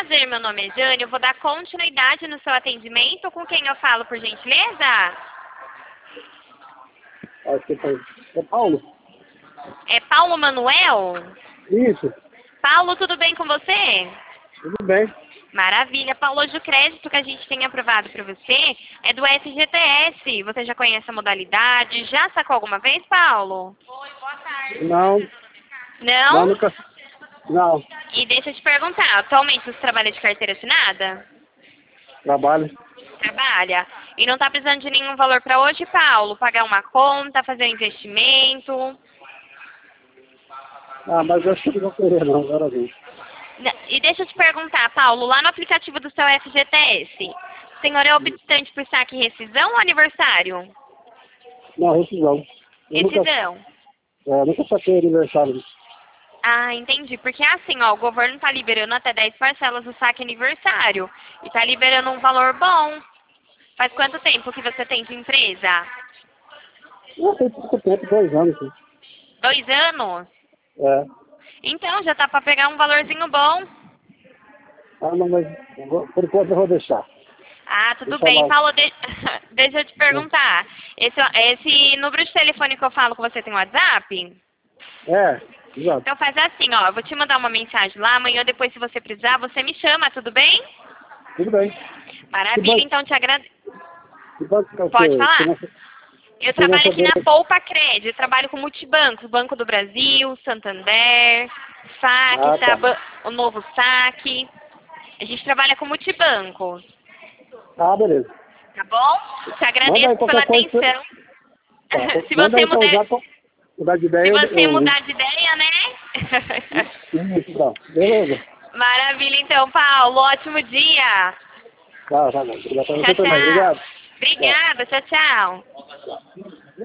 prazer, meu nome é Jane. Eu vou dar continuidade no seu atendimento. Com quem eu falo, por gentileza? Acho que é Paulo? É Paulo Manuel? Isso, Paulo, tudo bem com você? tudo bem. Maravilha. Paulo, hoje o crédito que a gente tem aprovado para você é do FGTS. Você já conhece a modalidade? Já sacou alguma vez, Paulo? Não, Não? nunca. Não, E deixa eu te perguntar, atualmente você trabalha de carteira assinada? trabalho. Trabalha. E não está precisando de nenhum valor para hoje, Paulo? Pagar uma conta, fazer um investimento? Ah, mas eu acho que não vou querer não, agora não. E deixa eu te perguntar, Paulo, lá no aplicativo do seu FGTS, o senhor é optante por saque e rescisão ou aniversário? Não, rescisão. Eu Rescisão. nunca saquei aniversário. Ah, entendi. Porque assim, ó, o governo está liberando até 10 parcelas do saque aniversário. E está liberando um valor bom. Faz quanto tempo que você tem de empresa? Não, tem pouco tempo, 2 anos. Sim. 2 anos? É. Então, já tá para pegar um valorzinho bom. Ah, não, mas por enquanto eu vou deixar. Ah, tudo Deixa bem. lá. Paulo, deixa eu te perguntar. Esse número de telefone que eu falo com você tem WhatsApp? É, exato. Então faz assim, ó. Eu vou te mandar uma mensagem lá. Amanhã, depois, se você precisar, você me chama, tudo bem? Tudo bem. Maravilha, então te agradeço. Que banco que é o Pode seu? falar? Eu trabalho aqui na Financiadora. Poupa Cred, eu trabalho com multibancos, Banco do Brasil, Santander, Ah, SAC, tá. o novo SAC. A gente trabalha com multibancos, Ah, beleza. tá bom? Te Manda aí agradeço pela qualquer coisa. atenção. Tá. Se Manda você aí pra mudar, mudar de se ideia, você eu ligo. mudar de ideia, né? Isso, tá. Beleza. Maravilha, então, Paulo. Ótimo dia. Tá bom. Obrigado pra Tchau, você também. tchau. Obrigado. Tchau. Obrigada, tchau, tchau.